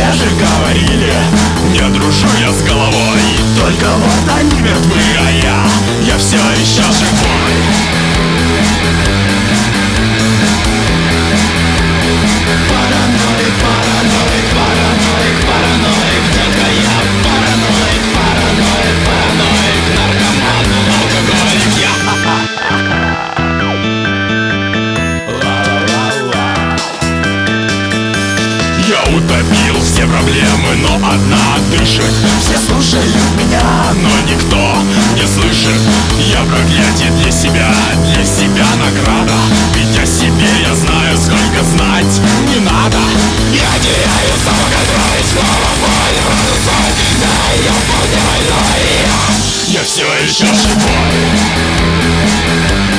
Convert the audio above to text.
Все же говорили, не дружу я с головой. только вот они мертвы, А я все еще живой. параноик, параноик, параноик, параноик, детка, я параноик, параноик, параноик, наркоман, алкоголик, я. Я утопил все проблемы, но одна дышит. Все слушают меня, Но никто не слышит. Я проклятие для себя награда. Ведь о себе я знаю, сколько знать не надо. я теряю самоконтроль, снова боль, разум, да, я вполне больной. Я все еще живой.